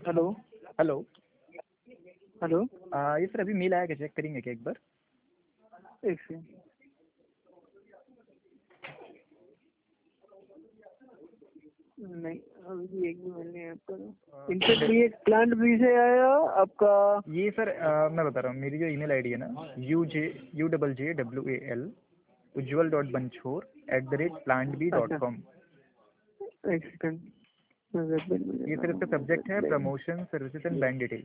Hello. Hello. Hello. ये sir अभी mail आया क्या, चेक करेंगे क्या एक बार? एक सेकंड। नहीं, अभी एक भी मेल नहीं है आपका। इनके लिए प्लांट भी से आया आपका। ये सर मैं बता रहा हूँ, मेरी जो ईमेल आईडी है ना, UJWAL अच्छा, ujjwal.banchor@plantb.com। एक सेकंड। ये सर इसका सब्जेक्ट है promotion services and bank detail.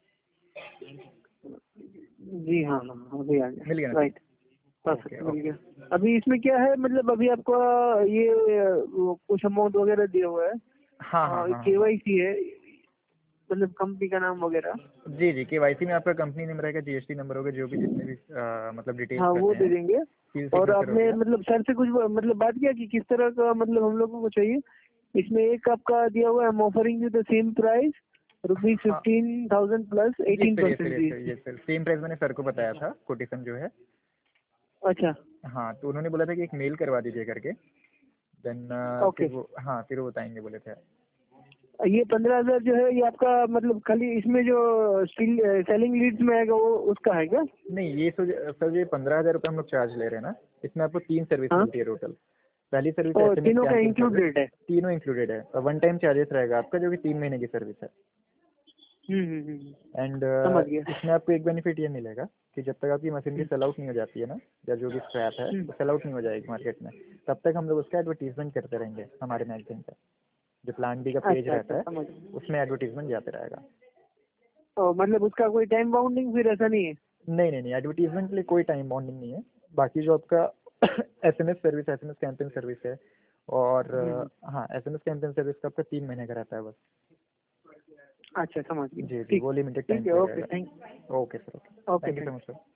जी हाँ हाँ हाँ, अभी आ गया। मिल गया ना? राइट, ओके परफेक्ट, मिल ओके। गया। अभी इसमें क्या है, मतलब अभी आपका ये कुछ अमाउंट वगैरह दिया हुआ है। हाँ हाँ हाँ हाँ। KYC है, मतलब कंपनी का नाम वगैरह। जी जी, KYC में आपका कंपनी नेम रहेगा, GST नंबर होगा, जो भी जितने भी मतलब डिटेल्स हाँ, वो रहते दे हैं। देंगे। सील और सिग्नेचर हो आपने गया। मतलब सर से कुछ मतलब बात किया कि किस तरह का मतलब हम लोगों को चाहिए? इसमें एक आपका दिया हुआ है, am offering you the same price हाँ ₹15,000 प्लस ये सर, ये 18% सर, ये सर, जीएसटी। ये सर सेम प्राइस मैंने सर को बताया था, कोटेशन जो है। अच्छा, हाँ, तो उन्होंने बोला था कि एक मेल करवा दीजिए करके। Then okay. फिर वो, हाँ फिर वो बताएंगे बोले थे। ये 15,000 जो है, ये आपका मतलब खाली इसमें जो सेलिंग लीड्स में आएगा वो उसका है क्या? नहीं, ये सर ये 15,000 रुपये हम लोग चार्ज ले रहे हैं ना। इसमें आपको 3 सर्विस हाँ, मिलती है टोटल। पहली सर्विस है और SMS तीनों का कैंपिंग सर्विस। इंक्लूडेड है? तीनों इंक्लूडेड है, और वन टाइम चार्जेस रहेगा आपका, जो कि 3 महीने की सर्विस है। हम्म। एंड समझ गया। इसमें आपको एक बेनिफिट ये मिलेगा कि जब तक आपकी मशीनरी हम्म सेल आउट नहीं हो जाती है ना, या जो भी स्क्रैप है हम्म, वो सेल आउट नहीं हो जाएगी मार्केट में, तब तक हम लोग उसका एडवर्टीजमेंट करते रहेंगे हमारे मैगजीन पे। जो प्लान बी का पेज अच्छा अच्छा, रहता है, समझ गया। उसमें एडवर्टीजमेंट जाते रहेगा। मतलब उसका कोई टाइम बाउंडिंग फिर ऐसा नहीं है? नहीं नहीं नहीं, एडवर्टीजमेंट के लिए कोई टाइम बॉन्डिंग नहीं है। बाकी जो आपका SMS service, SMS campaign service है, और हम्म। हाँ SMS कैंपेन सर्विस का आपका 3 महीने का रहता है बस। अच्छा, समझ गया। जी जी, ठीक। वो लिमिटेड टाइम ठीक है, के लिए ओके, रहेगा। Thank. Okay sir, okay, okay, thank you so thank. Much sir.